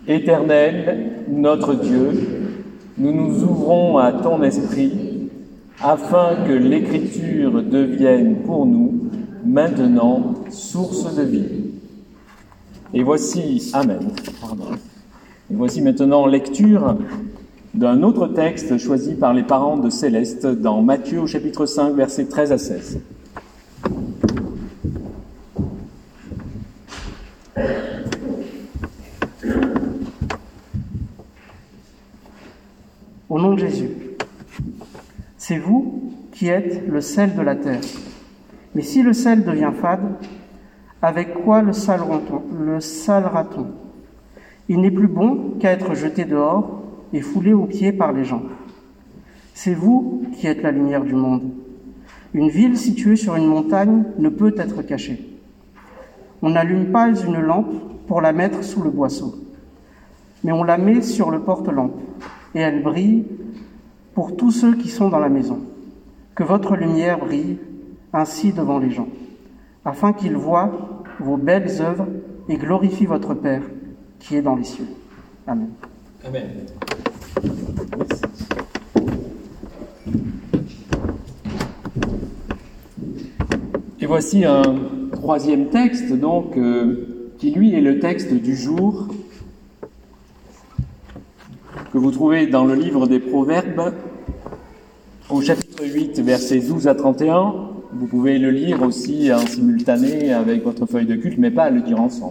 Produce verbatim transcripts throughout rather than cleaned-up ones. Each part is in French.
Éternel, notre Dieu, nous nous ouvrons à ton esprit, afin que l'Écriture devienne pour nous, maintenant, source de vie. Et voici, Amen. Pardon. Et voici maintenant lecture d'un autre texte choisi par les parents de Céleste dans Matthieu au chapitre cinq, versets treize à seize. Au nom de Jésus, c'est vous qui êtes le sel de la terre. Mais si le sel devient fade, avec quoi le salera-t-on ? Le salera-t-on ? Il n'est plus bon qu'à être jeté dehors et foulé aux pieds par les gens. C'est vous qui êtes la lumière du monde. Une ville située sur une montagne ne peut être cachée. On n'allume pas une lampe pour la mettre sous le boisseau, mais on la met sur le porte-lampe, et elle brille pour tous ceux qui sont dans la maison. Que votre lumière brille ainsi devant les gens, afin qu'ils voient vos belles œuvres et glorifient votre Père qui est dans les cieux. Amen. Amen. Et voici un troisième texte, donc, euh, qui lui est le texte du jour, que vous trouvez dans le livre des Proverbes, au chapitre huit, versets douze à trente et un. Vous pouvez le lire aussi en simultané avec votre feuille de culte, mais pas à le dire ensemble.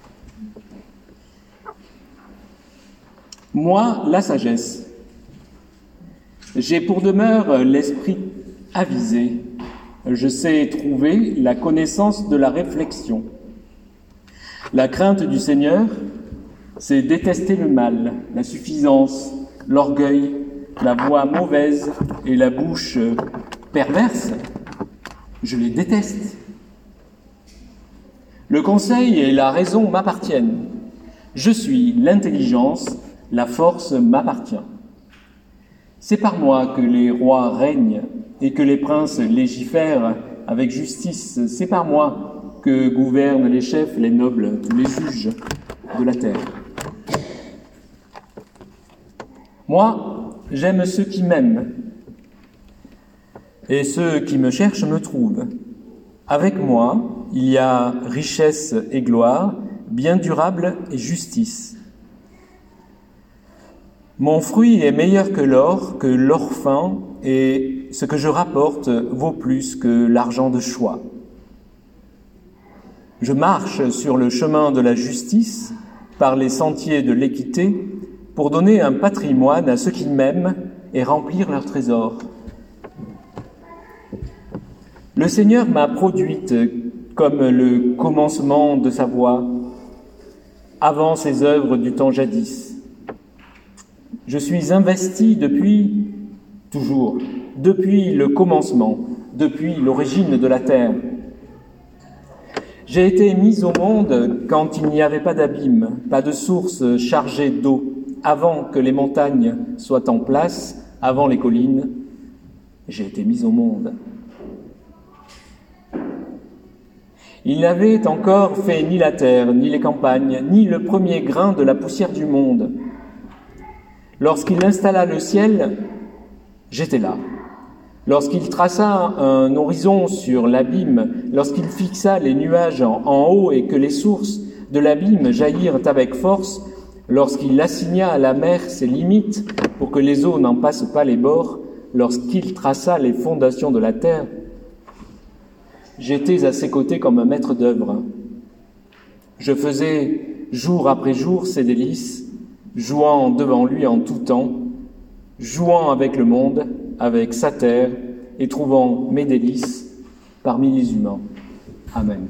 Moi, la sagesse. J'ai pour demeure l'esprit avisé. Je sais trouver la connaissance de la réflexion. La crainte du Seigneur, c'est détester le mal, la suffisance, l'orgueil, la voix mauvaise et la bouche perverse. Je les déteste. Le conseil et la raison m'appartiennent. Je suis l'intelligence, la force m'appartient. C'est par moi que les rois règnent et que les princes légifèrent avec justice. C'est par moi que gouvernent les chefs, les nobles, tous les juges de la terre. Moi, j'aime ceux qui m'aiment, et ceux qui me cherchent me trouvent. Avec moi, il y a richesse et gloire, bien durable et justice. Mon fruit est meilleur que l'or, que l'or fin, et ce que je rapporte vaut plus que l'argent de choix. Je marche sur le chemin de la justice, par les sentiers de l'équité, pour donner un patrimoine à ceux qui m'aiment et remplir leurs trésors. Le Seigneur m'a produite comme le commencement de sa voix, avant ses œuvres du temps jadis. Je suis investi depuis toujours, depuis le commencement, depuis l'origine de la terre. J'ai été mis au monde quand il n'y avait pas d'abîme, pas de source chargée d'eau, avant que les montagnes soient en place, avant les collines. J'ai été mis au monde. Il n'avait encore fait ni la terre, ni les campagnes, ni le premier grain de la poussière du monde. Lorsqu'il installa le ciel, j'étais là. Lorsqu'il traça un horizon sur l'abîme, lorsqu'il fixa les nuages en, en haut et que les sources de l'abîme jaillirent avec force, lorsqu'il assigna à la mer ses limites pour que les eaux n'en passent pas les bords, lorsqu'il traça les fondations de la terre, j'étais à ses côtés comme un maître d'œuvre. Je faisais jour après jour ses délices, jouant devant lui en tout temps, jouant avec le monde, avec sa terre, et trouvant mes délices parmi les humains. Amen.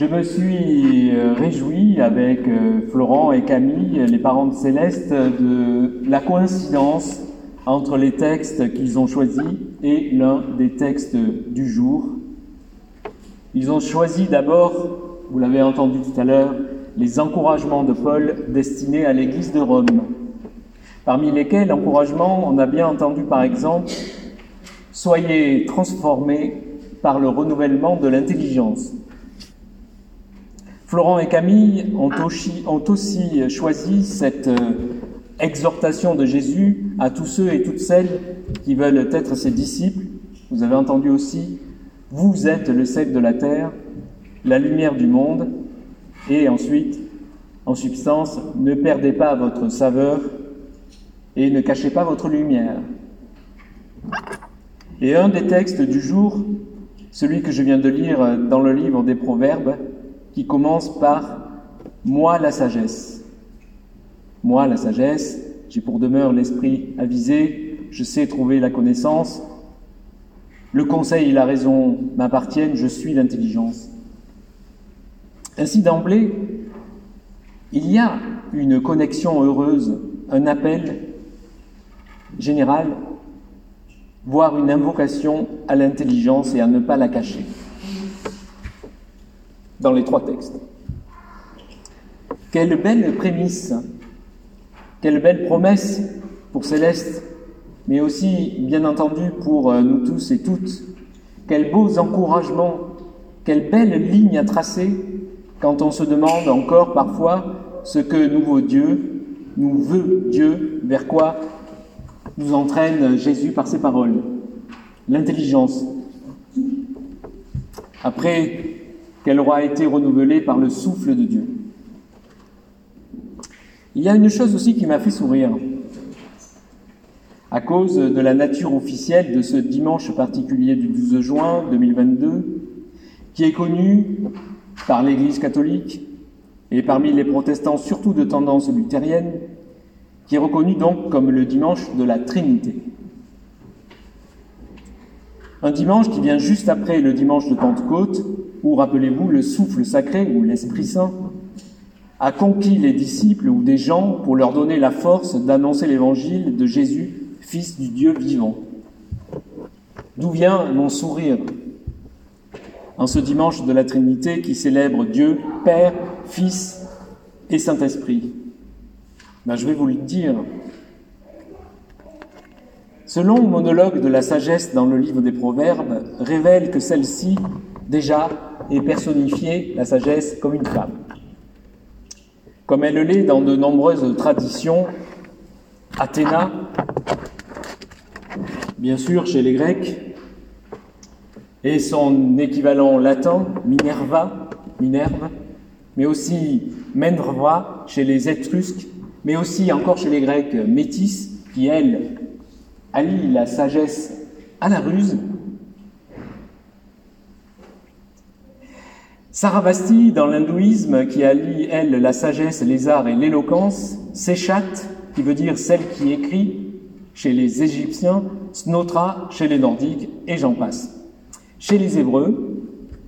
me suis réjoui avec Florent et Camille, les parents de Céleste, de la coïncidence entre les textes qu'ils ont choisis et l'un des textes du jour. Ils ont choisi d'abord, vous l'avez entendu tout à l'heure, les encouragements de Paul destinés à l'Église de Rome, parmi lesquels encouragements, on a bien entendu par exemple « Soyez transformés par le renouvellement de l'intelligence ». Florent et Camille ont aussi, ont aussi choisi cette exhortation de Jésus à tous ceux et toutes celles qui veulent être ses disciples. Vous avez entendu aussi « Vous êtes le sel de la terre, la lumière du monde ». Et ensuite, en substance, « Ne perdez pas votre saveur et ne cachez pas votre lumière ». Et un des textes du jour, celui que je viens de lire dans le livre des Proverbes, qui commence par « Moi la sagesse ». Moi la sagesse, j'ai pour demeure l'esprit avisé, je sais trouver la connaissance, le conseil et la raison m'appartiennent, je suis l'intelligence. Ainsi d'emblée, il y a une connexion heureuse, un appel général, voire une invocation à l'intelligence et à ne pas la cacher. Dans les trois textes. Quelle belle prémisse, quelle belle promesse pour Céleste, mais aussi, bien entendu, pour nous tous et toutes. Quels beaux encouragements, quelle belle ligne à tracer quand on se demande encore parfois ce que nous veut Dieu, nous veut Dieu, vers quoi nous entraîne Jésus par ses paroles. L'intelligence. Après qu'elle aura été renouvelée par le souffle de Dieu. Il y a une chose aussi qui m'a fait sourire, à cause de la nature officielle de ce dimanche particulier du douze juin deux mille vingt-deux, qui est connu par l'Église catholique et parmi les protestants surtout de tendance luthérienne, qui est reconnu donc comme le dimanche de la Trinité. Un dimanche qui vient juste après le dimanche de Pentecôte, où, rappelez-vous, le souffle sacré, ou l'Esprit Saint, a conquis les disciples ou des gens pour leur donner la force d'annoncer l'évangile de Jésus, Fils du Dieu vivant. D'où vient mon sourire en ce dimanche de la Trinité qui célèbre Dieu, Père, Fils et Saint-Esprit? Ben, je vais vous le dire. Ce long monologue de la sagesse dans le livre des Proverbes révèle que celle-ci, déjà, est personnifiée, la sagesse, comme une femme. Comme elle l'est dans de nombreuses traditions, Athéna, bien sûr chez les Grecs, et son équivalent latin, Minerva, Minerve, mais aussi Minerva chez les Étrusques, mais aussi encore chez les Grecs, Métis, qui, elle, allie la sagesse à la ruse. Saravasti, dans l'hindouisme, qui allie, elle, la sagesse, les arts et l'éloquence. Séchat, qui veut dire celle qui écrit, chez les Égyptiens. Snotra, chez les Nordiques, et j'en passe. Chez les Hébreux,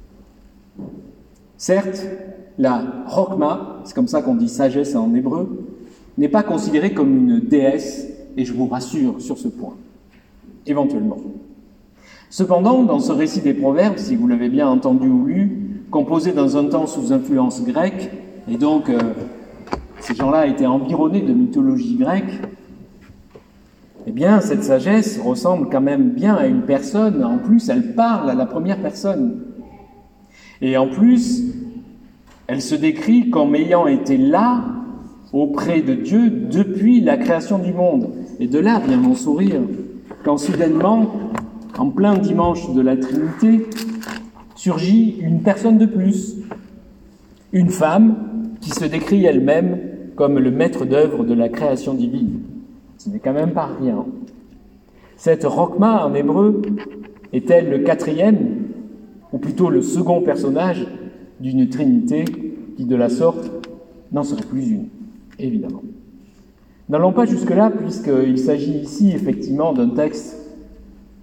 certes, la Chokma, c'est comme ça qu'on dit sagesse en hébreu, n'est pas considérée comme une déesse, et je vous rassure sur ce point, éventuellement. Cependant, dans ce récit des Proverbes, si vous l'avez bien entendu ou lu, composé dans un temps sous influence grecque, et donc euh, ces gens-là étaient environnés de mythologie grecque, eh bien, cette sagesse ressemble quand même bien à une personne. En plus, elle parle à la première personne. Et en plus, elle se décrit comme ayant été là, auprès de Dieu, depuis la création du monde. Et de là vient mon sourire, quand soudainement, en plein dimanche de la Trinité, surgit une personne de plus, une femme qui se décrit elle-même comme le maître d'œuvre de la création divine. Ce n'est quand même pas rien. Cette Chokma en hébreu est-elle le quatrième, ou plutôt le second personnage d'une trinité qui, de la sorte, n'en serait plus une, évidemment. N'allons pas jusque-là, puisqu'il s'agit ici effectivement d'un texte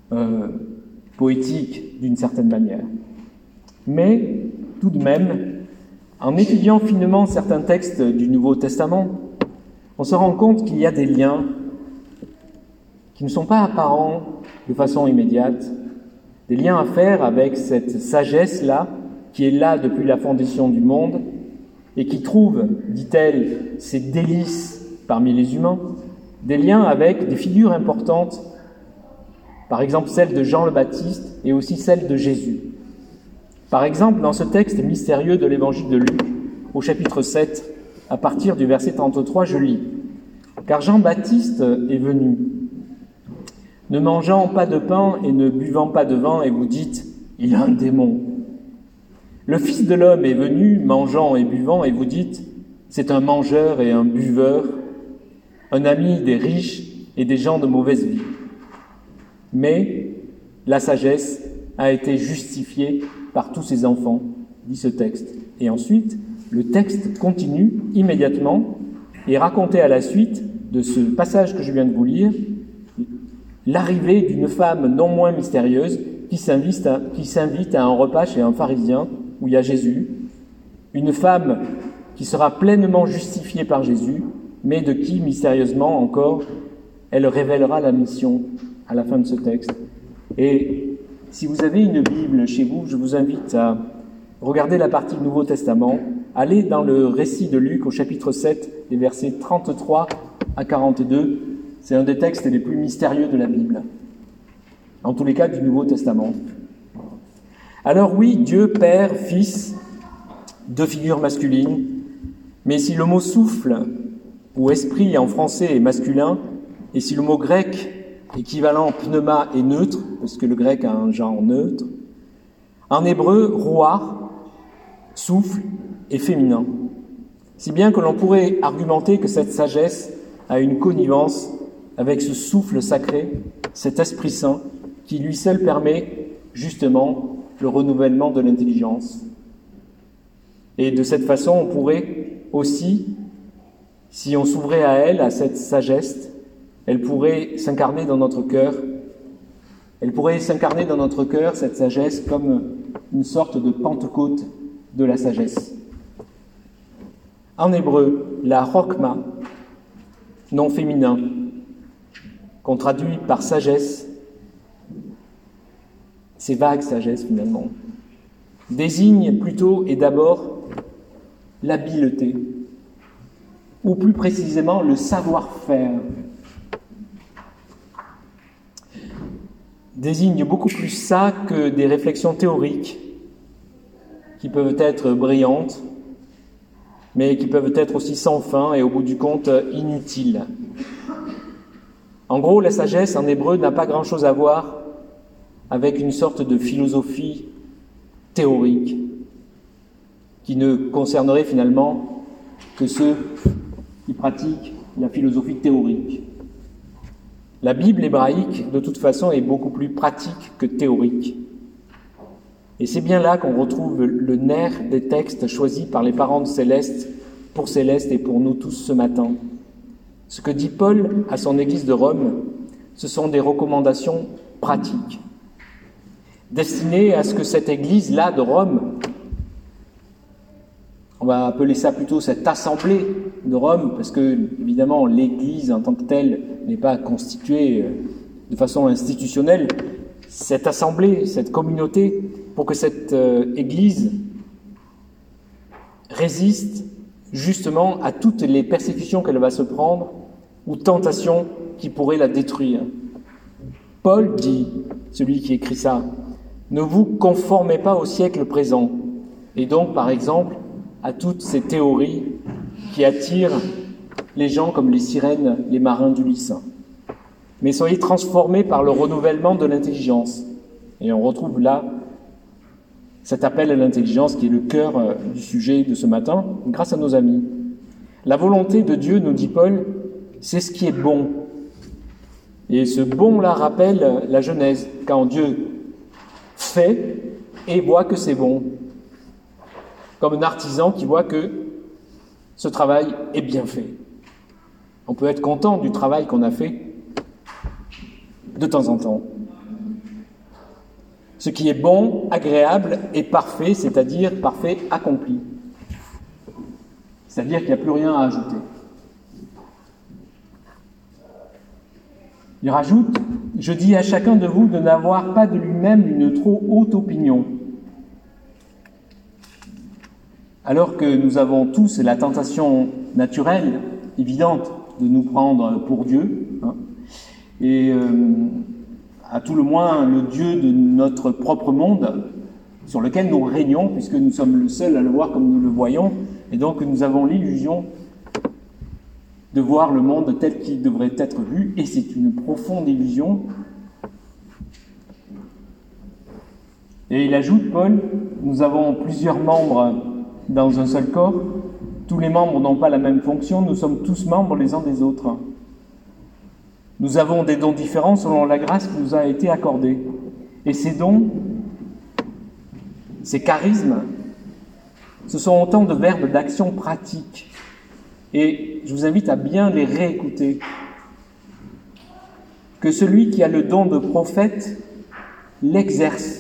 euh, poétique d'une certaine manière. Mais, tout de même, En étudiant finement certains textes du Nouveau Testament, on se rend compte qu'il y a des liens qui ne sont pas apparents de façon immédiate, des liens à faire avec cette sagesse-là, qui est là depuis la fondation du monde, et qui trouve, dit-elle, ses délices parmi les humains, des liens avec des figures importantes, par exemple celle de Jean le Baptiste et aussi celle de Jésus. Par exemple, dans ce texte mystérieux de l'évangile de Luc, au chapitre sept, à partir du verset trente-trois, je lis « Car Jean-Baptiste est venu, ne mangeant pas de pain et ne buvant pas de vin, et vous dites, il a un démon. Le Fils de l'homme est venu, mangeant et buvant, et vous dites, c'est un mangeur et un buveur, un ami des riches et des gens de mauvaise vie. Mais la sagesse a été justifiée par tous ses enfants, dit ce texte. Et ensuite, le texte continue immédiatement et racontait à la suite de ce passage que je viens de vous lire, l'arrivée d'une femme non moins mystérieuse qui s'invite à, qui s'invite à un repas chez un pharisien où il y a Jésus, une femme qui sera pleinement justifiée par Jésus, mais de qui, mystérieusement encore, elle révélera la mission à la fin de ce texte. Et si vous avez une Bible chez vous, je vous invite à regarder la partie du Nouveau Testament, allez dans le récit de Luc au chapitre sept, les versets trente-trois à quarante-deux. C'est un des textes les plus mystérieux de la Bible, en tous les cas du Nouveau Testament. Alors oui, Dieu, Père, Fils, deux figures masculines, mais si le mot souffle ou esprit en français est masculin, et si le mot grec équivalent pneuma est neutre, parce que le grec a un genre neutre, en hébreu, roar, souffle, est féminin. Si bien que l'on pourrait argumenter que cette sagesse a une connivence avec ce souffle sacré, cet Esprit Saint, qui lui seul permet justement le renouvellement de l'intelligence. Et de cette façon, on pourrait aussi, si on s'ouvrait à elle, à cette sagesse, elle pourrait s'incarner dans notre cœur. Elle pourrait s'incarner dans notre cœur, cette sagesse, comme une sorte de Pentecôte de la sagesse. En hébreu, la chokma, nom féminin, qu'on traduit par sagesse, c'est vague sagesse finalement, désigne plutôt et d'abord l'habileté, ou plus précisément le savoir-faire. Désigne beaucoup plus ça que des réflexions théoriques qui peuvent être brillantes, mais qui peuvent être aussi sans fin et au bout du compte inutiles. En gros, la sagesse en hébreu n'a pas grand-chose à voir avec une sorte de philosophie théorique qui ne concernerait finalement que ceux qui pratiquent la philosophie théorique. La Bible hébraïque, de toute façon, est beaucoup plus pratique que théorique. Et c'est bien là qu'on retrouve le nerf des textes choisis par les parents de Céleste, pour Céleste et pour nous tous ce matin. Ce que dit Paul à son église de Rome, ce sont des recommandations pratiques, destinées à ce que cette église-là de Rome, on va appeler ça plutôt cette assemblée de Rome, parce que, évidemment, l'église en tant que telle n'est pas constituée de façon institutionnelle, cette assemblée, cette communauté, pour que cette euh, église résiste justement à toutes les persécutions qu'elle va se prendre ou tentations qui pourraient la détruire. Paul dit, celui qui écrit ça, « Ne vous conformez pas au siècle présent » et donc, par exemple, à toutes ces théories qui attirent les gens comme les sirènes, les marins d'Ulysse. Mais soyez transformés par le renouvellement de l'intelligence. Et on retrouve là cet appel à l'intelligence qui est le cœur du sujet de ce matin, grâce à nos amis. La volonté de Dieu, nous dit Paul, c'est ce qui est bon. Et ce bon-là rappelle la Genèse, quand Dieu fait et voit que c'est bon. Comme un artisan qui voit que ce travail est bien fait. On peut être content du travail qu'on a fait de temps en temps. Ce qui est bon, agréable et parfait, c'est-à-dire parfait accompli. C'est-à-dire qu'il n'y a plus rien à ajouter. Il rajoute « Je dis à chacun de vous de n'avoir pas de lui-même une trop haute opinion. » Alors que nous avons tous la tentation naturelle, évidente, de nous prendre pour Dieu, hein, et euh, à tout le moins le Dieu de notre propre monde, sur lequel nous régnons, puisque nous sommes le seul à le voir comme nous le voyons, et donc nous avons l'illusion de voir le monde tel qu'il devrait être vu, et c'est une profonde illusion. Et il ajoute, Paul, nous avons plusieurs membres dans un seul corps, tous les membres n'ont pas la même fonction, nous sommes tous membres les uns des autres. Nous avons des dons différents selon la grâce qui nous a été accordée. Et ces dons, ces charismes, ce sont autant de verbes d'action pratique. Et je vous invite à bien les réécouter. Que celui qui a le don de prophète l'exerce.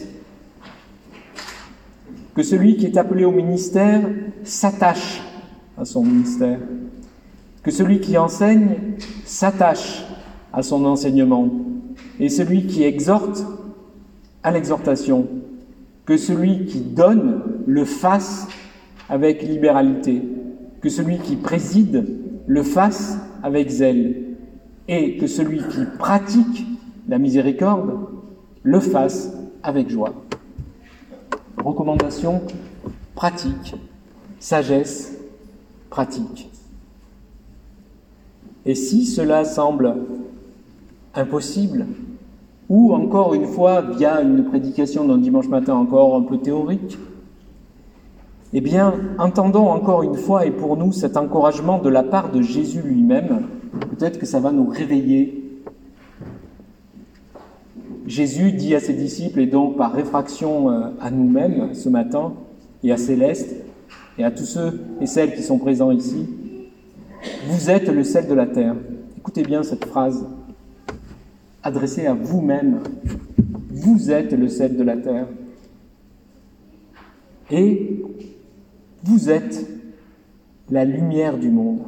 Que celui qui est appelé au ministère s'attache à son ministère. Que celui qui enseigne s'attache à son enseignement. Et celui qui exhorte à l'exhortation. Que celui qui donne le fasse avec libéralité. Que celui qui préside le fasse avec zèle. Et que celui qui pratique la miséricorde le fasse avec joie. Recommandation pratique, sagesse pratique. Et si cela semble impossible, ou encore une fois via une prédication d'un dimanche matin encore un peu théorique, eh bien, entendons encore une fois et pour nous cet encouragement de la part de Jésus lui-même. Peut-être que ça va nous réveiller. Jésus dit à ses disciples, et donc par réfraction à nous-mêmes ce matin, et à Céleste, et à tous ceux et celles qui sont présents ici, « Vous êtes le sel de la terre ». Écoutez bien cette phrase, adressée à vous-même. « Vous êtes le sel de la terre ». Et vous êtes la lumière du monde.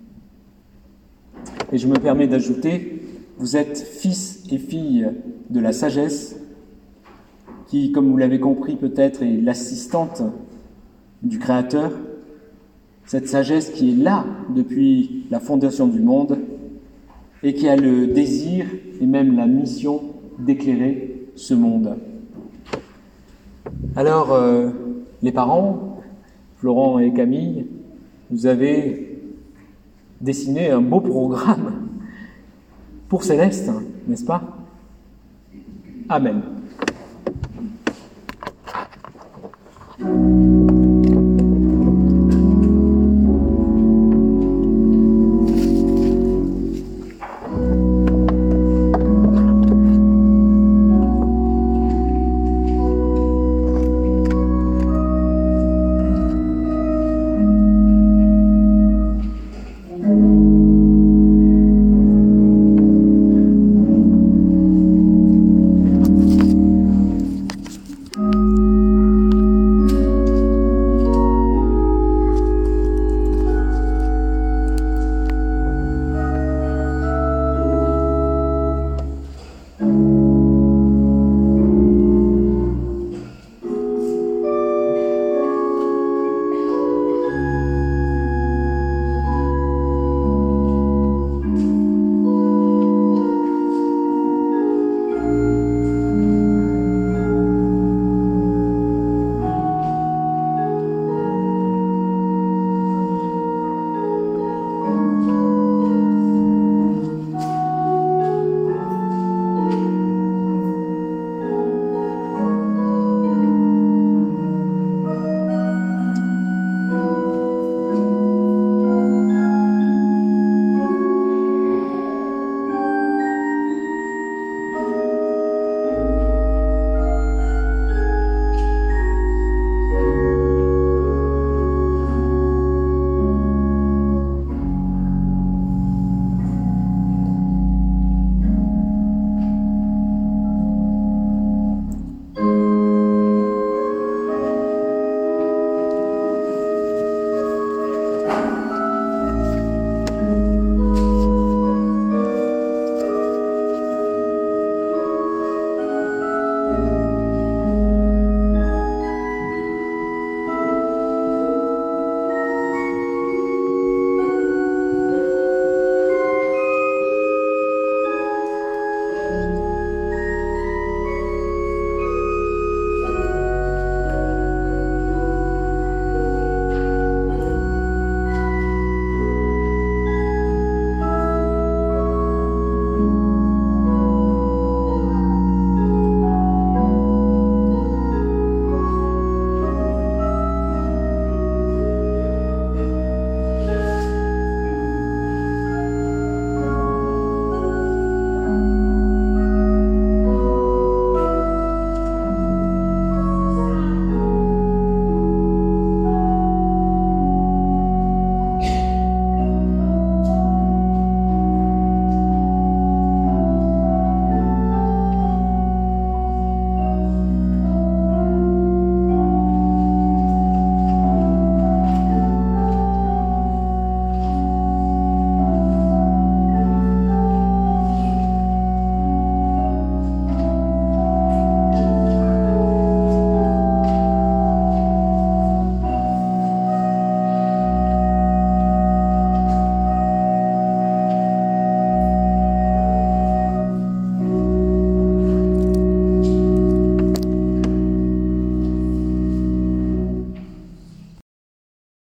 Et je me permets d'ajouter, vous êtes fils et filles de la sagesse, qui, comme vous l'avez compris peut-être, est l'assistante du Créateur, cette sagesse qui est là depuis la fondation du monde et qui a le désir et même la mission d'éclairer ce monde. Alors, euh, les parents, Florent et Camille, vous avez dessiné un beau programme pour Céleste, n'est-ce pas ? Amen.